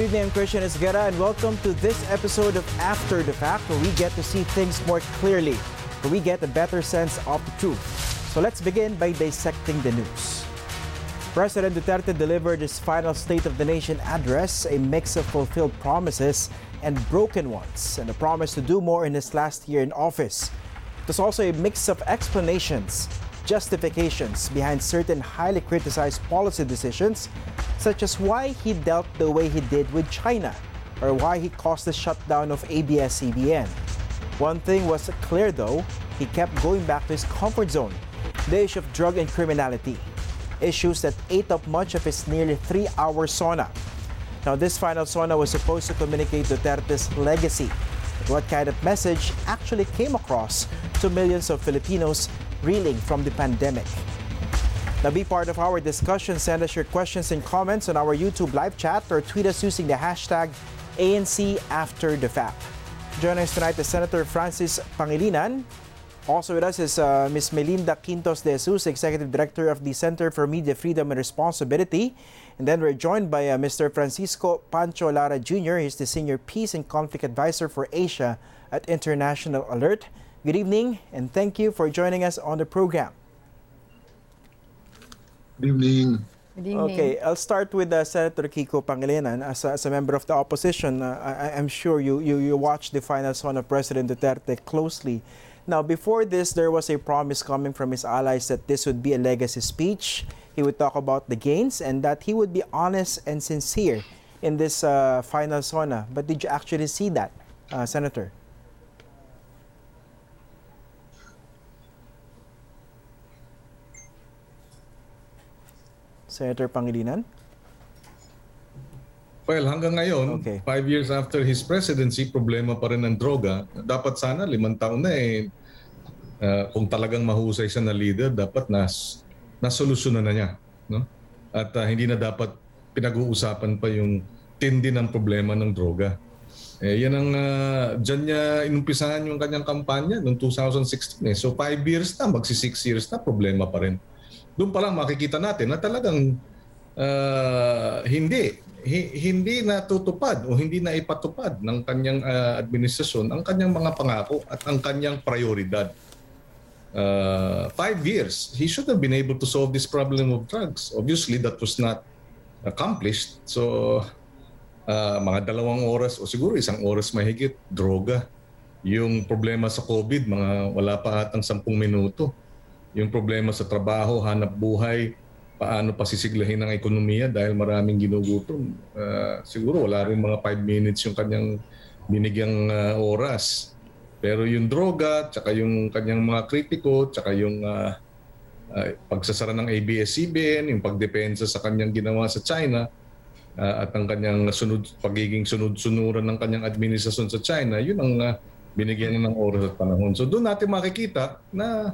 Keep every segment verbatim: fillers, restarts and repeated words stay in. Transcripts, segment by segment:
Good evening, I'm Christian Esguerra, and welcome to this episode of After the Fact, where we get to see things more clearly, where we get a better sense of the truth. So let's begin by dissecting the news. President Duterte delivered his final State of the Nation address, a mix of fulfilled promises and broken ones, and a promise to do more in his last year in office. It was also a mix of explanations, justifications behind certain highly criticized policy decisions, such as why he dealt the way he did with China, or why he caused the shutdown of A B S C B N. One thing was clear though, he kept going back to his comfort zone, the issue of drug and criminality, issues that ate up much of his nearly three-hour sauna. Now, this final sauna was supposed to communicate Duterte's legacy, but what kind of message actually came across to millions of Filipinos reeling from the pandemic? Now, be part of our discussion. Send us your questions and comments on our YouTube live chat or tweet us using the hashtag A N C After the Fact. Joining us tonight is Senator Francis Pangilinan. Also with us is uh, Miz Melinda Quintos de Jesus, Executive Director of the Center for Media Freedom and Responsibility. And then we're joined by uh, Mister Francisco Pancho Lara Junior He's the Senior Peace and Conflict Advisor for Asia at International Alert. Good evening, and thank you for joining us on the program. Good evening. Good evening. Okay, I'll start with uh, Senator Kiko Pangilinan. As a, as a member of the opposition, uh, I, I'm sure you, you, you watched the final son of President Duterte closely. Now, before this, there was a promise coming from his allies that this would be a legacy speech. He would talk about the gains and that he would be honest and sincere in this uh, final sauna. But did you actually see that, uh, Senator? Senator Pangilinan? Well, hanggang ngayon, Okay. five years after his presidency, problema pa rin ang droga. Dapat sana, limang taon na eh, uh, kung talagang mahusay siya na leader, dapat nas, nasolusyonan na niya. No? At uh, hindi na dapat pinag-uusapan pa yung tindi ng problema ng droga. Eh, yan ang, uh, dyan niya inumpisahan yung kanyang kampanya noong two thousand sixteen. Eh. So five years na, magsi six years na, problema pa rin. Doon pa lang makikita natin na talagang uh, hindi hi, hindi natutupad o hindi na ipatupad ng kanyang uh, administrasyon ang kanyang mga pangako at ang kanyang prioridad. Uh, five years, he should have been able to solve this problem of drugs. Obviously, that was not accomplished. So, uh, mga dalawang oras o siguro isang oras mahigit, droga. Yung problema sa COVID, mga wala pa atang sampung minuto. Yung problema sa trabaho, hanap buhay, paano pasisiglahin ang ekonomiya dahil maraming ginugutom. Uh, siguro wala rin mga five minutes yung kanyang binigyang uh, oras. Pero yung droga, tsaka yung kanyang mga kritiko, tsaka yung uh, uh, pagsasara ng A B S C B N, yung pagdepensa sa kanyang ginawa sa China, uh, at ang kanyang sunod, pagiging sunod-sunuran ng kanyang administrasyon sa China, yun ang uh, binigyan niya ng oras at panahon. So doon natin makikita na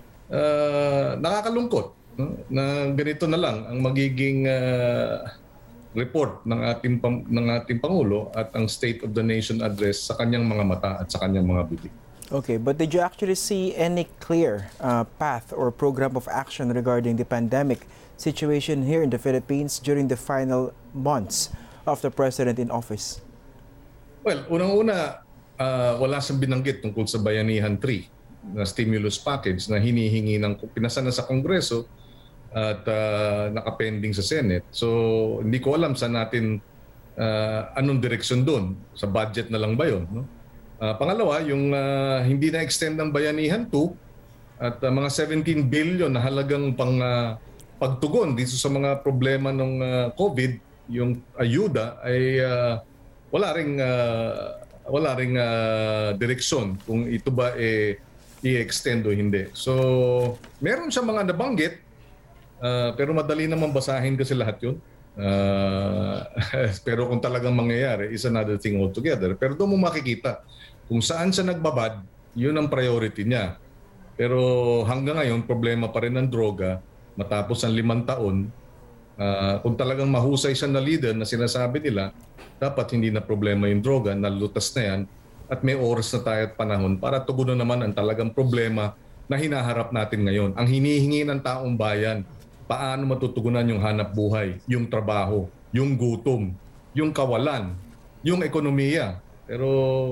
Uh, nakakalungkot no? Na ganito na lang ang magiging uh, report ng ating ng ating pangulo at ang State of the Nation address sa kanyang mga mata at sa kanyang mga bibig. Okay, but did you actually see any clear uh, path or program of action regarding the pandemic situation here in the Philippines during the final months of the president in office? Well, unang-una, uh, wala siyang binanggit tungkol sa Bayanihan three na stimulus package na hinihingi ng pinasa na sa Kongreso at uh, nakapending sa Senate. So hindi ko alam saan natin uh, anong direksyon doon. Sa budget na lang ba yun? No? Uh, pangalawa, yung uh, hindi na-extend ng Bayanihan two at uh, mga seventeen billion na halagang pang uh, pagtugon dito sa mga problema ng uh, COVID, yung ayuda ay uh, wala ring uh, wala ring uh, direksyon kung ito ba eh i-extend o hindi. So, meron siya mga nabanggit, uh, pero madali naman basahin kasi lahat yun. Uh, pero kung talagang mangyayari, is another thing altogether. Pero doon mo makikita kung saan siya nagbabad, yun ang priority niya. Pero hanggang ngayon, problema pa rin ng droga. Matapos ang limang taon, uh, kung talagang mahusay siya na leader na sinasabi nila, dapat hindi na problema yung droga, nalutas na yan, at may oras na tayo at panahon para tugunan naman ang talagang problema na hinaharap natin ngayon. Ang hinihingi ng taong bayan, paano matutugunan yung hanap buhay, yung trabaho, yung gutom, yung kawalan, yung ekonomiya. Pero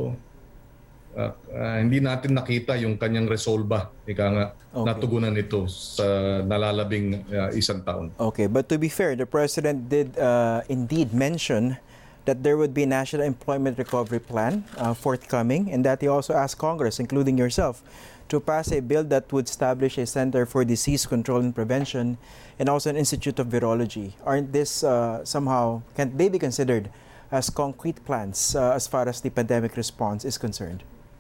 uh, uh, hindi natin nakita yung kanyang resolba, ika nga, Okay. natugunan ito sa nalalabing uh, isang taon. Okay, but to be fair, the President did uh, indeed mention that there would be a National Employment Recovery Plan uh, forthcoming, and that he also asked Congress, including yourself, to pass a bill that would establish a Center for Disease Control and Prevention and also an Institute of Virology. Aren't this uh, somehow, can they be considered as concrete plans uh, as far as the pandemic response is concerned?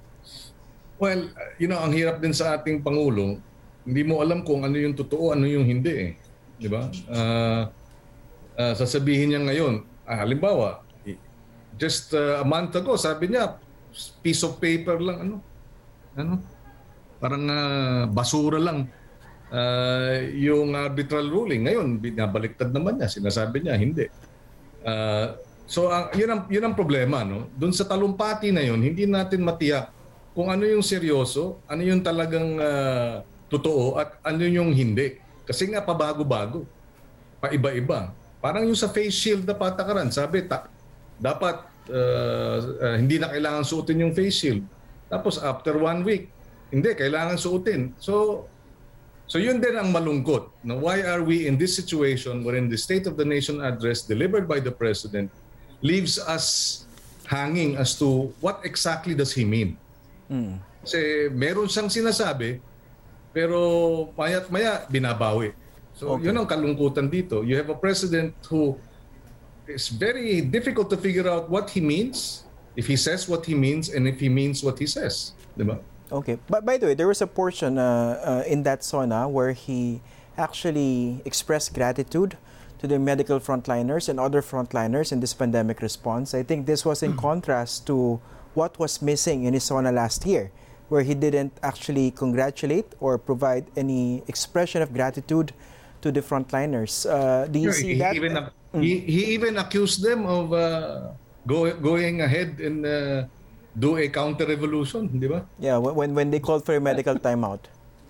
Well, you know, ang hirap din sa ating Pangulo, hindi mo alam kung ano yung totoo, ano yung hindi eh. Di ba? Uh, uh, sasabihin niya ngayon, ah, halimbawa, just uh, a month ago, sabi niya, piece of paper lang, ano? Ano? Parang uh, basura lang uh, yung arbitral ruling. Ngayon, binabaliktad naman niya. Sinasabi niya, hindi. Uh, so, uh, yun, ang, yun ang problema. No? Doon sa talumpati na yun, hindi natin matiyak kung ano yung seryoso, ano yung talagang uh, totoo, at ano yung hindi. Kasi nga, pabago-bago. Paiba-iba. Parang yung sa face shield na patakaran. Sabi, ta- dapat uh, uh, hindi na kailangan suotin yung face shield. Tapos after one week, hindi, kailangan suotin. So, so yun din ang malungkot. Now, why are we in this situation wherein the State of the Nation address delivered by the President leaves us hanging as to what exactly does he mean? Mm. Kasi meron siyang sinasabi, pero maya't maya binabawi. So okay. Yun ang kalungkutan dito. You have a President who it's very difficult to figure out what he means, if he says what he means, and if he means what he says. Diba? Okay. But by the way, there was a portion uh, uh, in that SONA where he actually expressed gratitude to the medical frontliners and other frontliners in this pandemic response. I think this was in contrast to what was missing in his SONA last year, where he didn't actually congratulate or provide any expression of gratitude to the frontliners. Uh, do you sure, see he that? Even, He, he even accused them of uh, go, going ahead and uh, do a counter-revolution, di ba? Yeah, when when they called for a medical timeout.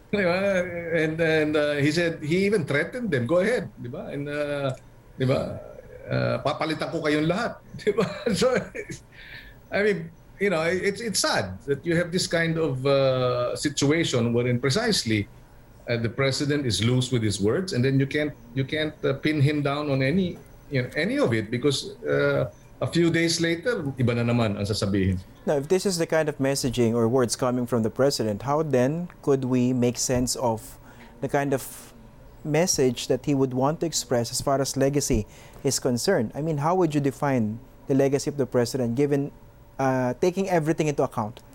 And and uh, he said, he even threatened them, go ahead, di ba? And uh, di ba, uh, papalitan ko kayong lahat, di ba? So, I mean, you know, it's it's sad that you have this kind of uh, situation wherein precisely uh, the President is loose with his words, and then you can't you can't uh, pin him down on any you know, any of it because uh, a few days later, iba na naman ang sasabihin. Now, if this is the kind of messaging or words coming from the President, how then could we make sense of the kind of message that he would want to express as far as legacy is concerned? I mean, how would you define the legacy of the President given uh, taking everything into account?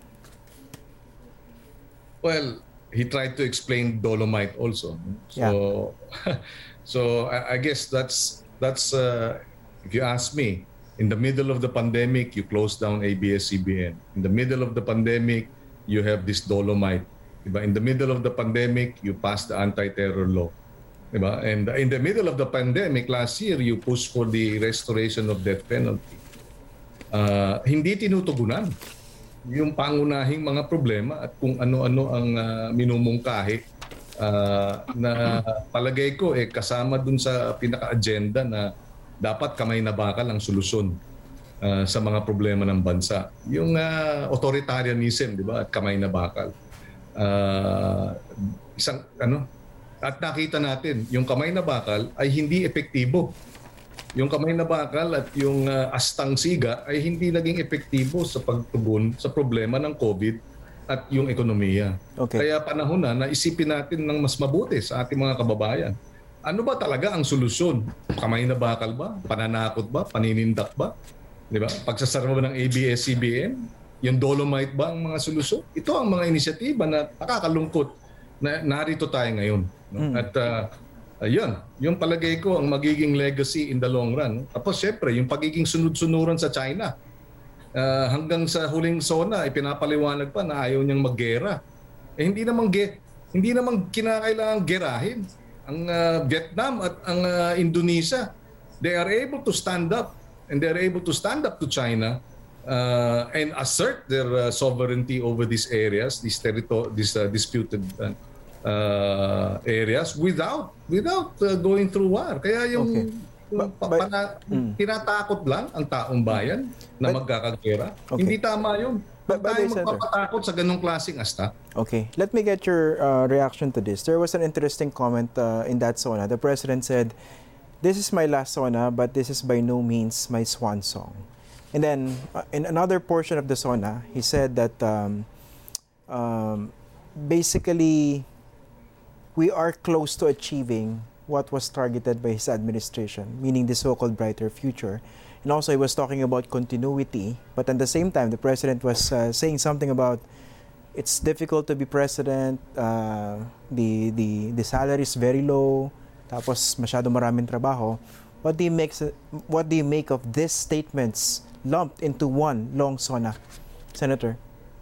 Well, he tried to explain Dolomite also. So, yeah. so I, I guess that's that's uh, if you ask me, in the middle of the pandemic, you close down A B S C B N. In the middle of the pandemic, you have this Dolomite. Diba? In the middle of the pandemic, you pass the anti-terror law. Diba? And in the middle of the pandemic, last year, you pushed for the restoration of death penalty. Uh, hindi tinutugunan yung pangunahing mga problema at kung ano-ano ang uh, minumungkahi uh, na palagay ko eh, kasama dun sa pinaka-agenda na dapat kamay na bakal ang solusyon uh, sa mga problema ng bansa. Yung uh, authoritarianism, di ba? At kamay na bakal. Uh, isang ano? At nakita natin, yung kamay na bakal ay hindi epektibo. Yung kamay na bakal at yung uh, astang siga ay hindi naging epektibo sa pagtugon sa problema ng COVID at yung ekonomiya. Okay. Kaya panahon na na isipin natin ng mas mabuti sa ating mga kababayan. Ano ba talaga ang solusyon? Kamay na bakal ba? Pananakot ba? Paninindak ba? Di ba? Pagsasara ba ng A B S C B N? Yung Dolomite ba ang mga solusyon? Ito ang mga inisyatiba na nakakalungkot na narito tayo ngayon. No? Mm. At uh, ayun, yung palagay ko ang magiging legacy in the long run. Tapos syempre, yung pagiging sunod-sunuran sa China. Uh, hanggang sa huling SONA, ipinapaliwanag pa na ayaw niyang maggera. Eh hindi namang, ge- hindi namang kinakailangang gerahin. Ang uh, Vietnam at ang uh, Indonesia, they are able to stand up and they are able to stand up to China uh, and assert their uh, sovereignty over these areas, these territory, these uh, disputed uh, uh, areas without without uh, going through war. Kaya yung okay. Ba- pa- para, mm. tinatakot lang ang taong bayan na but, magkakagera. Okay. Hindi tama yun. Ba't tayo magpapatakot sa ganung klaseng asta? Okay. Let me get your uh, reaction to this. There was an interesting comment uh, in that SONA. The President said, "This is my last SONA, but this is by no means my swan song." And then, uh, in another portion of the SONA, he said that um, um, basically, we are close to achieving what was targeted by his administration, meaning the so-called brighter future. And also, he was talking about continuity, but at the same time, the President was uh, saying something about it's difficult to be president, uh, the, the, the salary is very low, tapos masyado maraming trabaho. What do you make, what do you make of these statements lumped into one long SONA, Senator?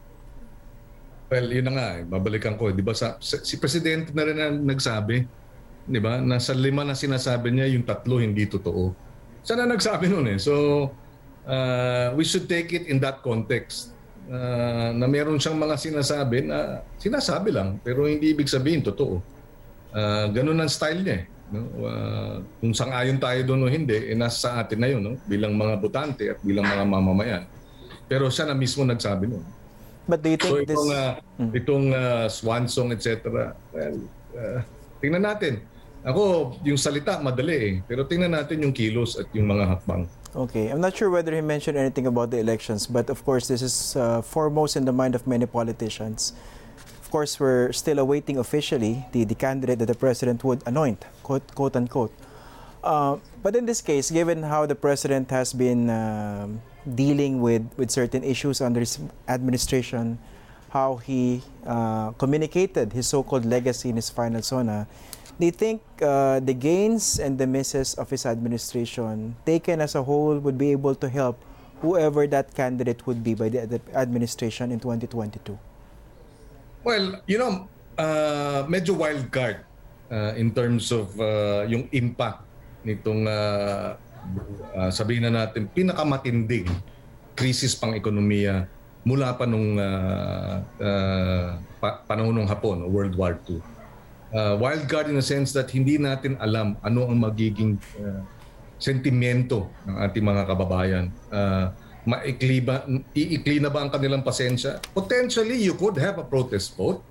Well, yun na nga, eh. Babalikan ko. Di ba sa, si Presidente na rin na nagsabi, di ba, nasa lima na sinasabi niya, yung tatlo hindi totoo. Siya na nagsabi nun eh. So, uh, we should take it in that context. Uh, na meron siyang mga sinasabi na sinasabi lang, pero hindi ibig sabihin totoo. Uh, ganun ang style niya eh. No? Uh, kung sang-ayon tayo doon o hindi, eh, nasa sa atin na yun, no? Bilang mga botante at bilang mga mamamayan. Pero siya na mismo nagsabi nun. But do you think so itong, this... uh, mm. itong uh, swan song, et cetera, well, uh, tingnan natin. Ako, yung salita, madali eh. Pero tingnan natin yung kilos at yung mga hakbang. Okay. I'm not sure whether he mentioned anything about the elections, but of course, this is uh, foremost in the mind of many politicians. Of course, we're still awaiting officially the, the candidate that the President would anoint, quote, quote unquote. Uh, but in this case, given how the President has been... Uh, dealing with, with certain issues under his administration, how he uh, communicated his so-called legacy in his final SONA, do you think uh, the gains and the misses of his administration, taken as a whole, would be able to help whoever that candidate would be by the administration in twenty twenty-two? Well, you know, uh, medyo wild card uh, in terms of uh, yung impact nitong uh, Uh, sabihin na natin, pinakamatinding krisis pang ekonomiya mula pa nung uh, uh, pa- panahon ng Hapon, World War Two. Uh, wild card in a sense that hindi natin alam ano ang magiging uh, sentimento ng ating mga kababayan. Uh, maikli ba, iikli na ba ang kanilang pasensya? Potentially, you could have a protest vote.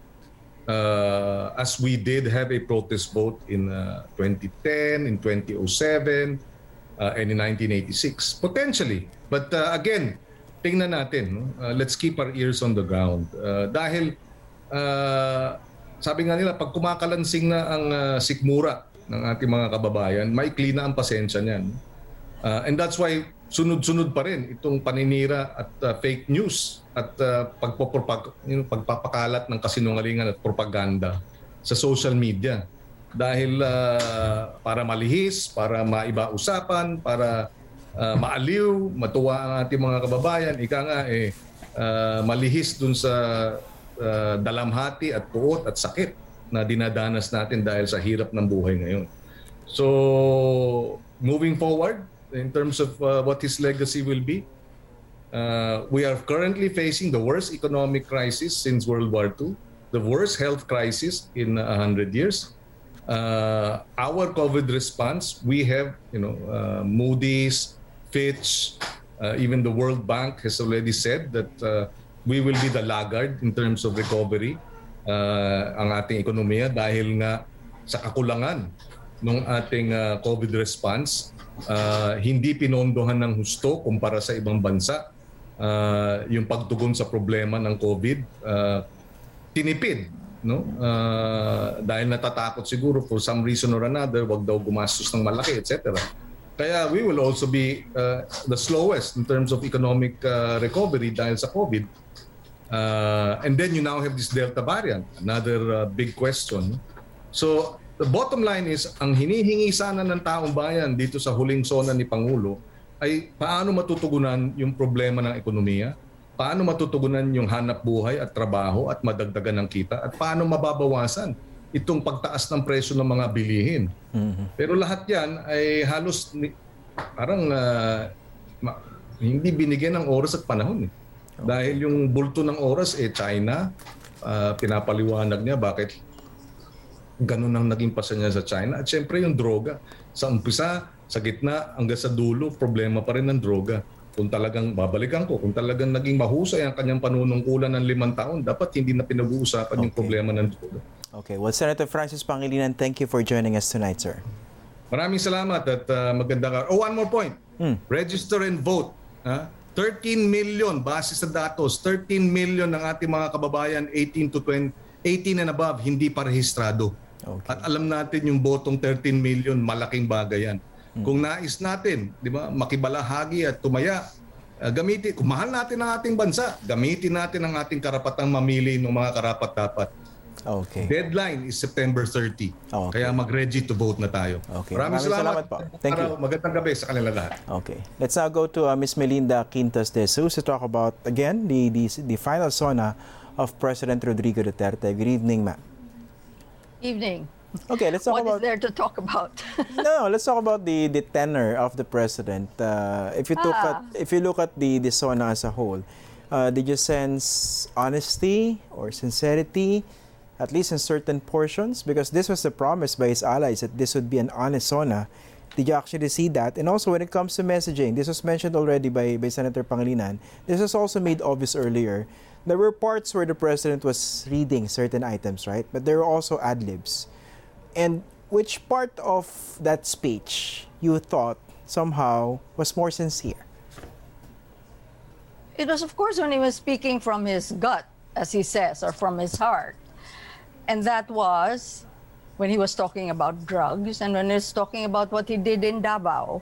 Uh, as we did have a protest vote in uh, twenty ten, in twenty oh seven, Uh, and in nineteen eighty-six, potentially. But uh, again, tingnan natin. No? Uh, let's keep our ears on the ground. Uh, dahil, uh, sabi nga nila, pag kumakalansing na ang uh, sikmura ng ating mga kababayan, maikli na ang pasensya niyan. Uh, and that's why sunod-sunod pa rin itong paninira at uh, fake news at uh, pagpapropag- you know, pagpapakalat ng kasinungalingan at propaganda sa social media. Dahil uh, para malihis, para maiba usapan, para uh, maaliw, matuwa ang ating mga kababayan, ika nga eh, uh, malihis dun sa uh, dalamhati at puot at sakit na dinadanas natin dahil sa hirap ng buhay ngayon. So, moving forward, in terms of uh, what his legacy will be, uh, we are currently facing the worst economic crisis since World War Two, the worst health crisis in a hundred years. Uh, our COVID response, we have, you know, uh, Moody's, Fitch, uh, even the World Bank has already said that uh, we will be the laggard in terms of recovery uh, ang ating ekonomiya dahil nga sa kakulangan ng ating uh, COVID response, uh, hindi pinondohan ng husto kumpara sa ibang bansa uh, yung pagtugon sa problema ng COVID, uh, tinipid. No? Uh, dahil natatakot siguro for some reason or another, wag daw gumastos ng malaki, et cetera. Kaya we will also be uh, the slowest in terms of economic uh, recovery dahil sa COVID. Uh, and then you now have this Delta variant, another uh, big question. So the bottom line is, ang hinihingi sana ng taong bayan dito sa huling SONA ni Pangulo ay paano matutugunan yung problema ng ekonomiya, paano matutugunan yung hanap buhay at trabaho at madagdagan ng kita, at paano mababawasan itong pagtaas ng presyo ng mga bilihin. Mm-hmm. Pero lahat yan ay halos parang uh, ma- hindi binigyan ng oras at panahon. Eh. Okay. Dahil yung bulto ng oras, eh China, uh, pinapaliwanag niya bakit ganun ang naging pasa niya sa China. At syempre yung droga. Sa umpisa, Sa gitna, hanggang sa dulo, problema pa rin ng droga. Kung talagang, babalikan ko, kung talagang naging mahusay ang kanyang panunungkulan ng limang taon, dapat hindi na pinag-uusapan okay. yung problema ng droga. Okay. Well, Senator Francis Pangilinan, thank you for joining us tonight, sir. Maraming salamat at uh, magandang araw. Oh, one more point. Hmm. Register and vote. Ha? thirteen million base sa datos, thirteen million ng ating mga kababayan eighteen to twenty, eighteen and above hindi pa rehistrado. Okay. At alam natin yung botong thirteen million, malaking bagay yan. Hmm. Kung nais natin, di ba, makibalahagi at tumaya, uh, gamitin, kung mahal natin ang ating bansa, gamitin natin ang ating karapatang mamili ng mga karapat-dapat. Okay. Deadline is September thirtieth. Okay. Kaya mag-ready to vote na tayo. Okay. Maraming, Maraming salamat. salamat po. Thank you. Magandang gabi sa kanila lahat. Okay. Let's now go to uh, Miss Melinda Quintas de Jesus to talk about, again, the, the, the final SONA of President Rodrigo Duterte. Good evening, ma'am. Evening. Okay, let's talk what about... What is there to talk about? no, let's talk about the, the tenor of the president. Uh, if you look ah. at if you look at the, the SONA as a whole, uh, did you sense honesty or sincerity, at least in certain portions? Because this was the promise by his allies that this would be an honest SONA. Did you actually see that? And also when it comes to messaging, this was mentioned already by, by Senator Pangilinan. This was also made obvious earlier. There were parts where the president was reading certain items, right? But there were also ad-libs. And which part of that speech you thought somehow was more sincere? It was, of course, when he was speaking from his gut, as he says, or from his heart. And that was when he was talking about drugs and when he was talking about what he did in Davao.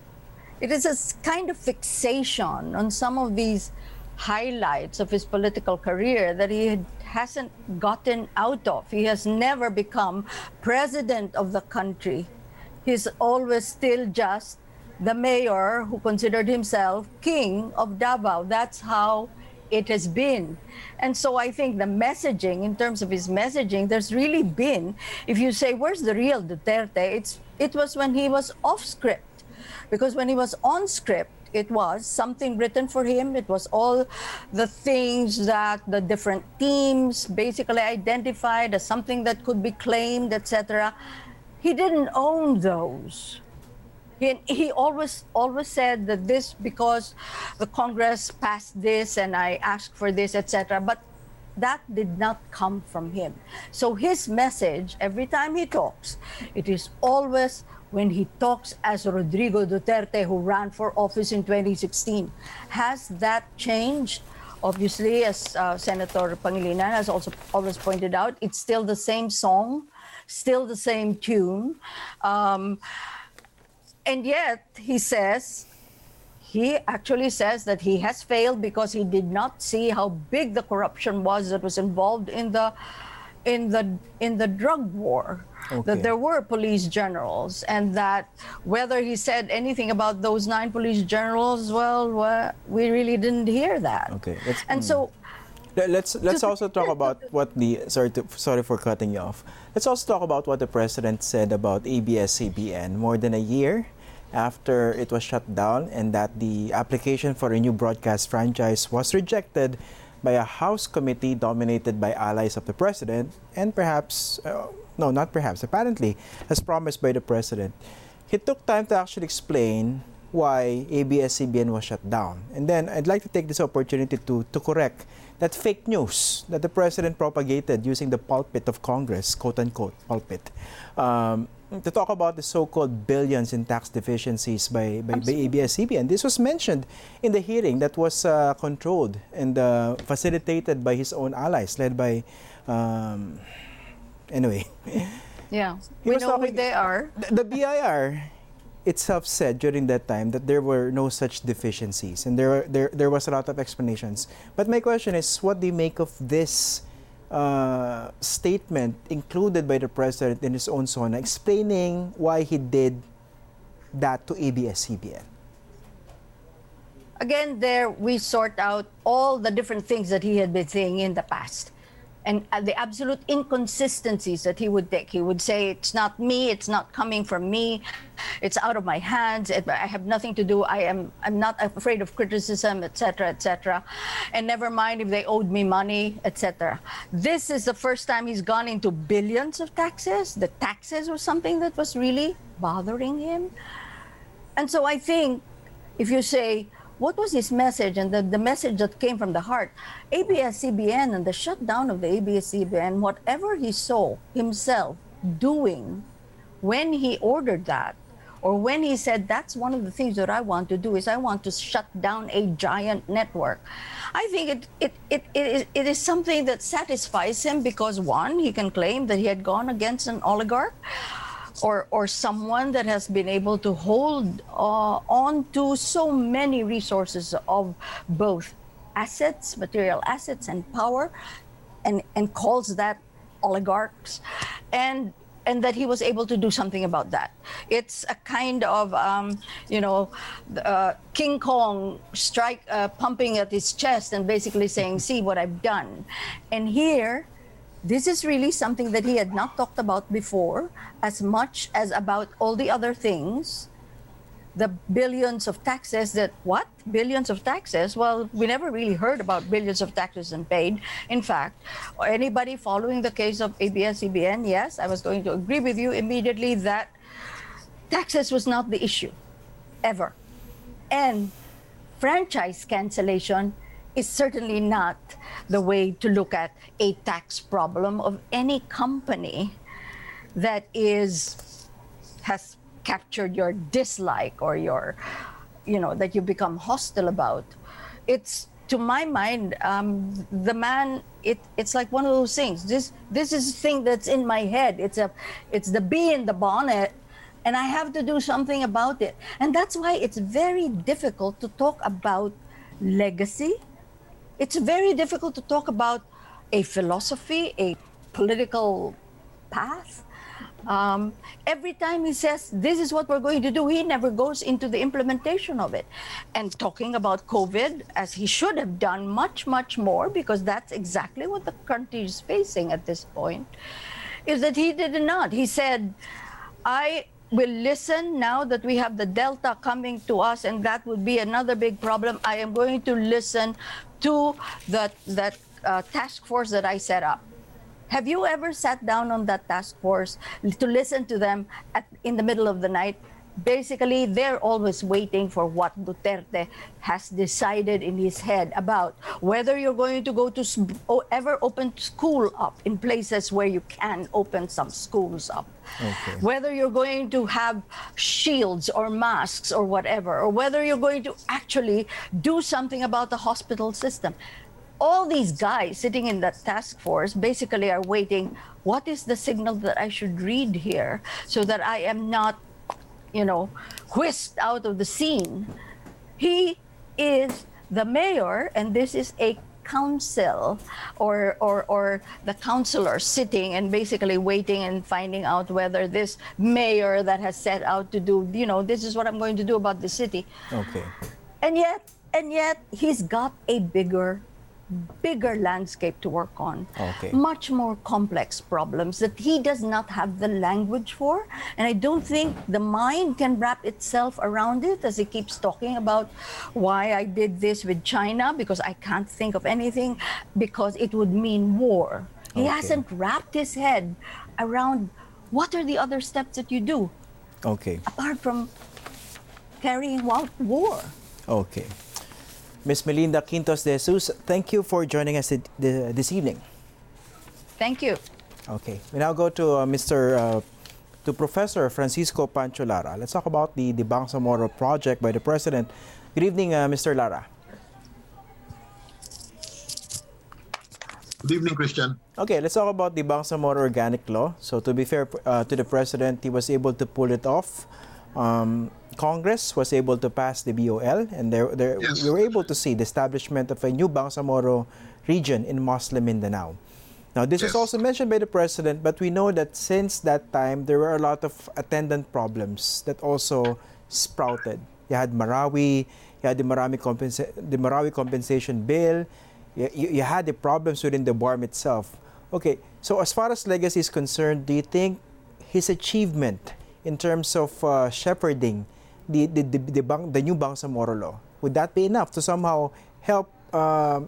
It is a kind of fixation on some of these highlights of his political career that he had, hasn't gotten out of. He has never become president of the country. He's always still just the mayor who considered himself king of Davao. That's how it has been. And so I think the messaging, in terms of his messaging, there's really been, if you say, where's the real Duterte? It's, it was when he was off script. Because when he was on script, it was something written for him. It was all the things that the different teams basically identified as something that could be claimed, et cetera. He didn't own those. He, he always always said that this because the Congress passed this and I asked for this, et cetera. But that did not come from him. So his message, every time he talks, it is always when he talks as Rodrigo Duterte, who ran for office in twenty sixteen. Has that changed? Obviously, as uh, Senator Pangilinan has also always pointed out, it's still the same song, still the same tune. Um, And yet, he says, he actually says that he has failed because he did not see how big the corruption was that was involved in the in the in the drug war. Okay. That there were police generals, and that whether he said anything about those nine police generals, well, well we really didn't hear that. Okay. And mm. so. Let's let's also talk about what the sorry to, sorry for cutting you off. Let's also talk about what the president said about A B S C B N more than a year after it was shut down, and that the application for a new broadcast franchise was rejected by a House committee dominated by allies of the president, and perhaps uh, no, not perhaps, apparently, as promised by the president. He took time to actually explain why A B S C B N was shut down. And then I'd like to take this opportunity to, to correct that fake news that the president propagated using the pulpit of Congress, quote-unquote pulpit, um, to talk about the so-called billions in tax deficiencies by, by, by A B S C B N. This was mentioned in the hearing that was uh, controlled and uh, facilitated by his own allies, led by, um, anyway. Yeah, we know talking, who they are. The, the B I R itself said during that time that there were no such deficiencies, and there, there, there was a lot of explanations. But my question is, what do you make of this uh, statement included by the president in his own SONA, explaining why he did that to A B S C B N? Again, there we sort out all the different things that he had been saying in the past. And the absolute inconsistencies that he would take. He would say, it's not me, it's not coming from me, it's out of my hands, it, I have nothing to do, I am, I'm not afraid of criticism, et cetera, et cetera. And never mind if they owed me money, et cetera. This is the first time he's gone into billions of taxes. The taxes was something that was really bothering him. And so I think if you say, what was his message and the, the message that came from the heart? A B S C B N and the shutdown of the A B S C B N, whatever he saw himself doing when he ordered that, or when he said, that's one of the things that I want to do, is I want to shut down a giant network. I think it, it, it, it, is, it is something that satisfies him because, one, he can claim that he had gone against an oligarch, or or someone that has been able to hold uh, on to so many resources of both assets, material assets, and power, and, and calls that oligarchs, and and that he was able to do something about that. It's a kind of, um, you know, uh, King Kong strike, uh, pumping at his chest and basically saying, see what I've done. And here, this is really something that he had not talked about before, as much as about all the other things. The billions of taxes that, what? Billions of taxes? Well, we never really heard about billions of taxes unpaid. In fact, anybody following the case of A B S C B N, yes, I was going to agree with you immediately that taxes was not the issue, ever. And franchise cancellation is certainly not the way to look at a tax problem of any company that is, has captured your dislike or your, you know, that you become hostile about. It's, to my mind, um, the man, it, it's like one of those things. This, this is a thing that's in my head. It's a, it's the bee in the bonnet, and I have to do something about it. And that's why it's very difficult to talk about legacy. It's very difficult to talk about a philosophy, a political path. Um, every time he says, this is what we're going to do, he never goes into the implementation of it. And talking about COVID, as he should have done much, much more, because that's exactly what the country is facing at this point, is that he did not. He said, I will listen now that we have the Delta coming to us, and that would be another big problem. I am going to listen to the, that uh, task force that I set up. Have you ever sat down on that task force to listen to them at, in the middle of the night? Basically, they're always waiting for what Duterte has decided in his head about whether you're going to go to or ever open school up in places where you can open some schools up. Okay. Whether you're going to have shields or masks or whatever, or whether you're going to actually do something about the hospital system. All these guys sitting in that task force basically are waiting, what is the signal that I should read here so that I am not, you know, whisked out of the scene. He is the mayor, and this is a council or, or, or the councilor sitting and basically waiting and finding out whether this mayor that has set out to do, you know, this is what I'm going to do about the city. Okay. And yet, and yet he's got a bigger bigger landscape to work on, okay. Much more complex problems that he does not have the language for, and I don't think the mind can wrap itself around it, as he keeps talking about why I did this with China, because I can't think of anything, because it would mean war. He okay. hasn't wrapped his head around what are the other steps that you do, okay, apart from carrying out war. Okay. Miz Melinda Quintos de Jesus, thank you for joining us this evening. Thank you. Okay, we now go to uh, Mister Uh, to Professor Francisco Pancho Lara. Let's talk about the, the Bangsamoro project by the President. Good evening, uh, Mister Lara. Good evening, Christian. Okay, let's talk about the Bangsamoro Organic Law. So to be fair uh, to the President, he was able to pull it off. Um, Congress was able to pass the B O L, and there, there, yes. we were able to see the establishment of a new Bangsamoro region in Muslim Mindanao. Now, this yes. was also mentioned by the President, but we know that since that time, there were a lot of attendant problems that also sprouted. You had Marawi, you had the Marawi, compensa- the Marawi compensation bill, you, you, you had the problems within the B A R M itself. Okay, so as far as legacy is concerned, do you think his achievement in terms of uh, shepherding the the the, the, bang, the new Bangsamoro law, would that be enough to somehow help uh,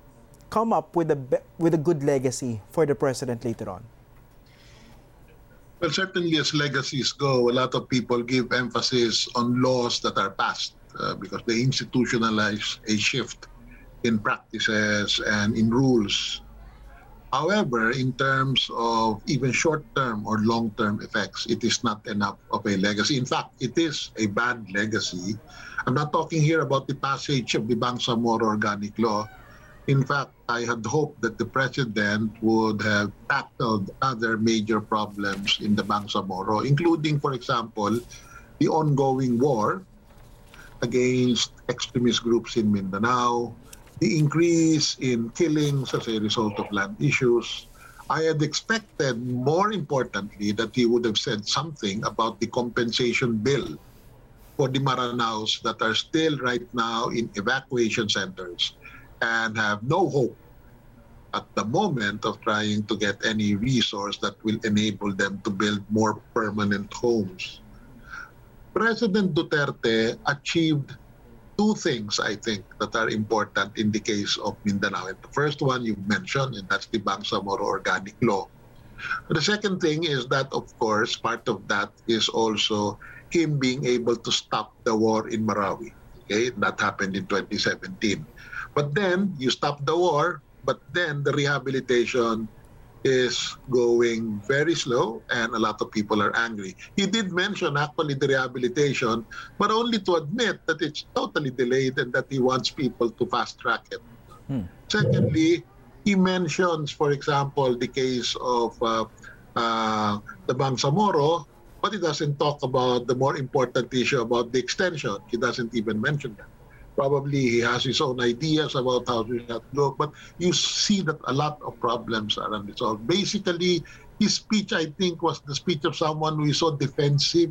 come up with a with a good legacy for the President later on? Well, certainly as legacies go, a lot of people give emphasis on laws that are passed uh, because they institutionalize a shift in practices and in rules. However, in terms of even short-term or long-term effects, it is not enough of a legacy. In fact, it is a bad legacy. I'm not talking here about the passage of the Bangsamoro Organic Law. In fact, I had hoped that the President would have tackled other major problems in the Bangsamoro, including, for example, the ongoing war against extremist groups in Mindanao, the increase in killings as a result of land issues. I had expected, more importantly, that he would have said something about the compensation bill for the Maranaos that are still right now in evacuation centers and have no hope at the moment of trying to get any resource that will enable them to build more permanent homes. President Duterte achieved two things, I think, that are important in the case of Mindanao. And the first one you mentioned, and that's the Bangsamoro Organic Law. The second thing is that, of course, part of that is also him being able to stop the war in Marawi. Okay, that happened in twenty seventeen. But then you stop the war, but then the rehabilitation is going very slow and a lot of people are angry. He did mention actually the rehabilitation, but only to admit that it's totally delayed and that he wants people to fast track it. Hmm. Secondly, he mentions, for example, the case of uh, uh, the Bangsamoro, but he doesn't talk about the more important issue about the extension. He doesn't even mention that. Probably he has his own ideas about how to go, but you see that a lot of problems are unresolved. Basically, his speech, I think, was the speech of someone who is so defensive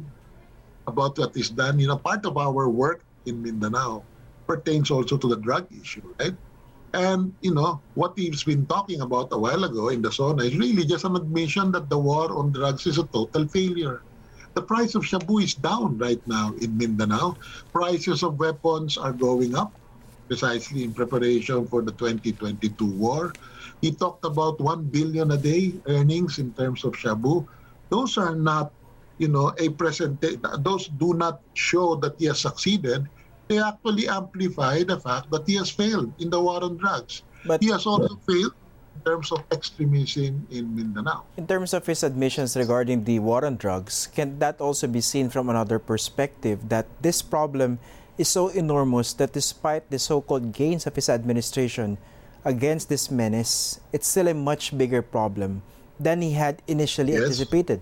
about what is done. You know, part of our work in Mindanao pertains also to the drug issue, right? And, you know, what he's been talking about a while ago in the SONA is really just an admission that the war on drugs is a total failure. The price of shabu is down right now in Mindanao. Prices of weapons are going up, precisely in preparation for the twenty twenty-two war. He talked about one billion a day earnings in terms of shabu. Those are not, you know, a present. Those do not show that he has succeeded. They actually amplify the fact that he has failed in the war on drugs. But he has also failed in terms of extremism in Mindanao. In terms of his admissions regarding the war on drugs, can that also be seen from another perspective, that this problem is so enormous that despite the so-called gains of his administration against this menace, it's still a much bigger problem than he had initially yes. anticipated?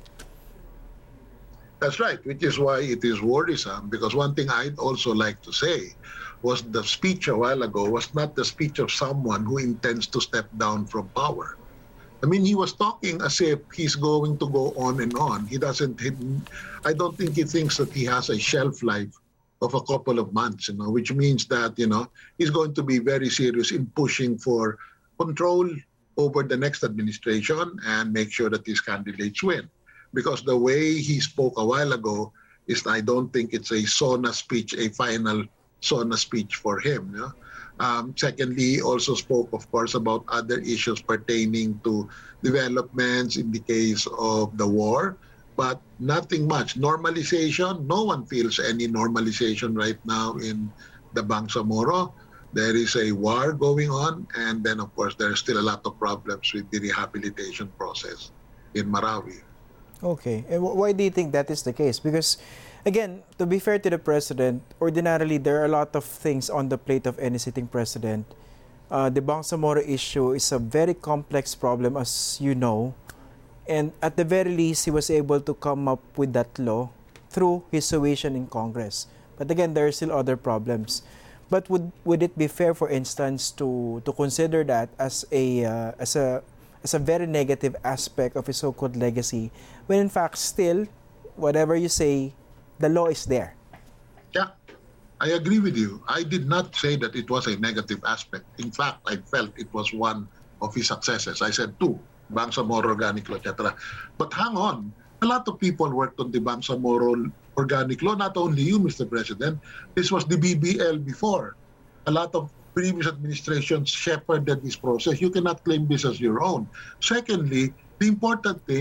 That's right, which is why it is worrisome, because one thing I'd also like to say was the speech a while ago was not the speech of someone who intends to step down from power. I mean, he was talking as if he's going to go on and on. He doesn't, he, I don't think he thinks that he has a shelf life of a couple of months, you know, which means that, you know, he's going to be very serious in pushing for control over the next administration and make sure that his candidates win. Because the way he spoke a while ago is, I don't think it's a SONA speech, a final SONA speech for him. You know? Um, secondly, he also spoke, of course, about other issues pertaining to developments in the case of the war, but nothing much. Normalization, no one feels any normalization right now in the Bangsamoro. There is a war going on, and then, of course, there are still a lot of problems with the rehabilitation process in Marawi. Okay. And why do you think that is the case? Because, again, to be fair to the president, ordinarily there are a lot of things on the plate of any sitting president. Uh, the Bangsamoro issue is a very complex problem, as you know. And at the very least, he was able to come up with that law through his suasion in Congress. But again, there are still other problems. But would would it be fair, for instance, to to consider that as a uh, as a as a very negative aspect of his so-called legacy, when in fact still, whatever you say, the law is there? Yeah, I agree with you. I did not say that it was a negative aspect. In fact, I felt it was one of his successes. I said two, Bangsamoro Organic Law, et cetera. But hang on, a lot of people worked on the Bangsamoro Organic Law, not only you, Mister President. This was the B B L before. A lot of previous administrations shepherded this process. You cannot claim this as your own. Secondly, the important thing,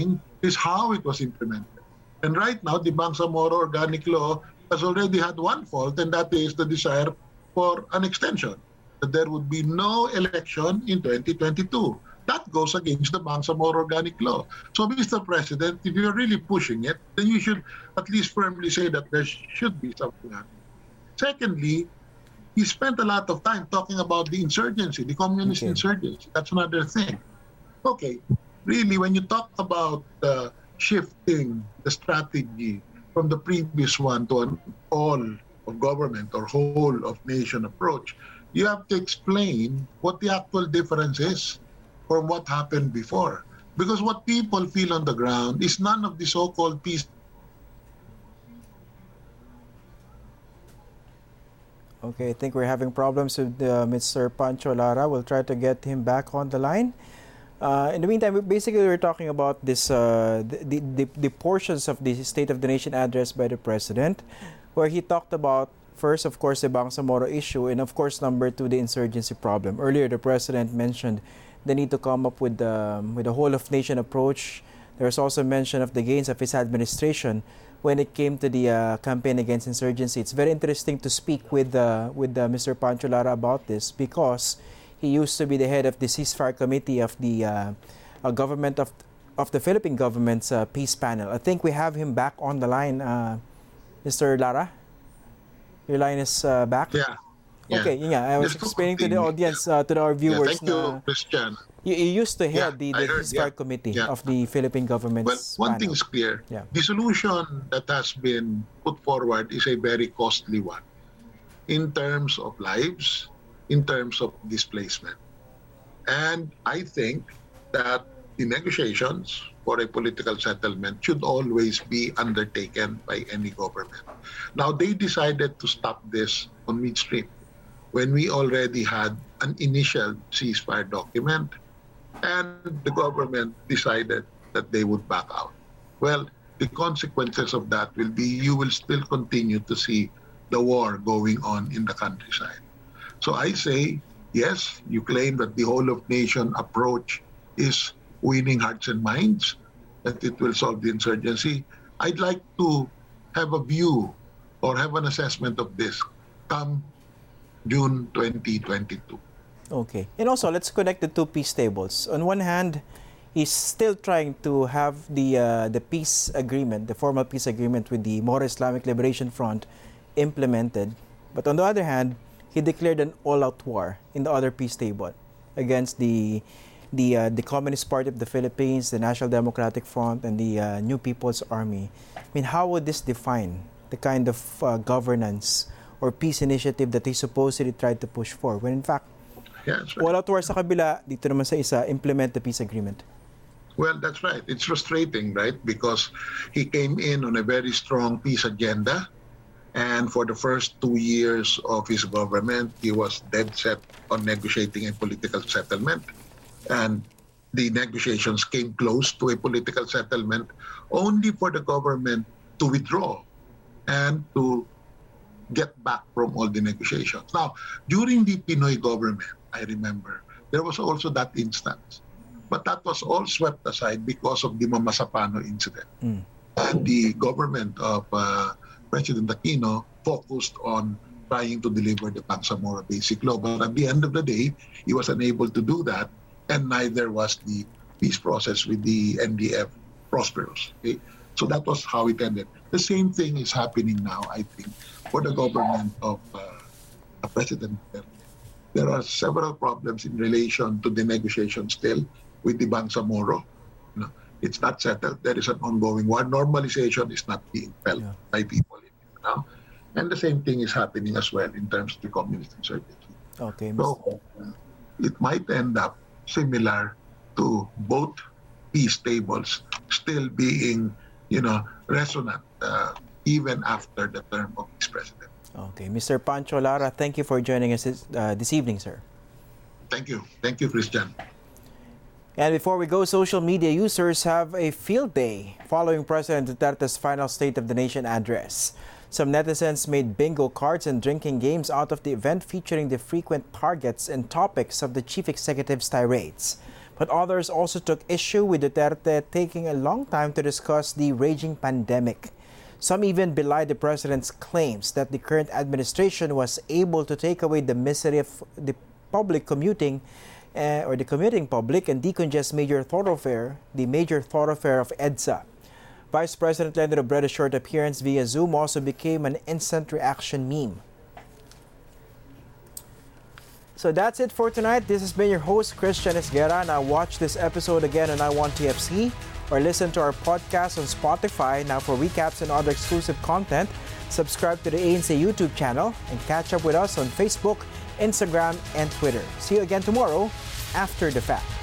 is how it was implemented. And right now, the Bangsamoro Organic Law has already had one fault, and that is the desire for an extension, that there would be no election in twenty twenty-two. That goes against the Bangsamoro Organic Law. So, Mister President, if you're really pushing it, then you should at least firmly say that there should be something happening. Secondly, he spent a lot of time talking about the insurgency, the communist okay. insurgency. That's another thing. Okay, really, when you talk about uh, shifting the strategy from the previous one to an all of government or whole of nation approach, you have to explain what the actual difference is from what happened before. Because what people feel on the ground is none of the so-called peace. Okay, I think we're having problems with uh, Mister Pancho Lara. We'll try to get him back on the line. Uh, in the meantime, basically we're talking about this uh, the, the, the portions of the State of the Nation address by the President, where he talked about, first, of course, the Bangsamoro issue, and of course, number two, the insurgency problem. Earlier, the President mentioned the need to come up with, um, with a whole-of-nation approach. There was also mention of the gains of his administration when it came to the uh, campaign against insurgency. It's very interesting to speak with, uh, with uh, Mister Pancho Lara about this, because he used to be the head of the ceasefire committee of the uh, uh, government of, of the Philippine government's uh, peace panel. I think we have him back on the line, uh, Mister Lara. Your line is uh, back? Yeah. Yeah. Okay, yeah, I was Just explaining to the audience, uh, to our viewers. Yeah, thank you, Christian. You, you used to head Yeah, the, I the heard, ceasefire yeah. committee Yeah. of the Philippine government's Well, one panel. thing is clear. Yeah. The solution that has been put forward is a very costly one in terms of lives, in terms of displacement. And I think that the negotiations for a political settlement should always be undertaken by any government. Now, they decided to stop this on midstream when we already had an initial ceasefire document, and the government decided that they would back out. Well, the consequences of that will be you will still continue to see the war going on in the countryside. So I say, yes, you claim that the whole of nation approach is winning hearts and minds, that it will solve the insurgency. I'd like to have a view or have an assessment of this come June twenty twenty-two. Okay. And also, let's connect the two peace tables. On one hand, he's still trying to have the uh, the peace agreement, the formal peace agreement with the Moro Islamic Liberation Front implemented. But on the other hand, he declared an all-out war in the other peace table against the the uh, the Communist Party of the Philippines, the National Democratic Front, and the uh, New People's Army. I mean, how would this define the kind of uh, governance or peace initiative that he supposedly tried to push for, when in fact, Yeah, that's right. all-out war sa kabila, dito naman sa isa, implement the peace agreement? Well, that's right. It's frustrating, right? Because he came in on a very strong peace agenda. And for the first two years of his government, he was dead set on negotiating a political settlement. And the negotiations came close to a political settlement only for the government to withdraw and to get back from all the negotiations. Now, during the Pinoy government, I remember, there was also that instance. But that was all swept aside because of the Mama Sapano incident. Mm. And the government of uh, President Aquino focused on trying to deliver the Bangsamoro Basic Law. But at the end of the day, he was unable to do that, and neither was the peace process with the N D F prosperous. Okay? So that was how it ended. The same thing is happening now, I think, for the government of uh, President Duterte. There are several problems in relation to the negotiation still with the Bangsamoro. You know, it's not settled. There is an ongoing war. Normalization is not being felt yeah. by people in now. And the same thing is happening as well in terms of the communist insurgency. Okay. So uh, it might end up similar to both peace tables still being, you know, resonant uh, even after the term of this president. Okay. Mister Pancho Lara, thank you for joining us this, uh, this evening, sir. Thank you. Thank you, Christian. And before we go, social media users have a field day following President Duterte's final State of the Nation address. Some netizens made bingo cards and drinking games out of the event, featuring the frequent targets and topics of the chief executive's tirades. But But others also took issue with Duterte taking a long time to discuss the raging pandemic. Some even belied the president's claims that the current administration was able to take away the misery of the public commuting uh, or the commuting public and decongest major thoroughfare, the major thoroughfare of EDSA. Vice President Lenin Robredo's short appearance via Zoom also became an instant reaction meme. So that's it for tonight. This has been your host, Christian Esguerra. Now watch this episode again on I Want T F C or listen to our podcast on Spotify. Now for recaps and other exclusive content, subscribe to the A N C YouTube channel and catch up with us on Facebook, Instagram, and Twitter. See you again tomorrow after the fact.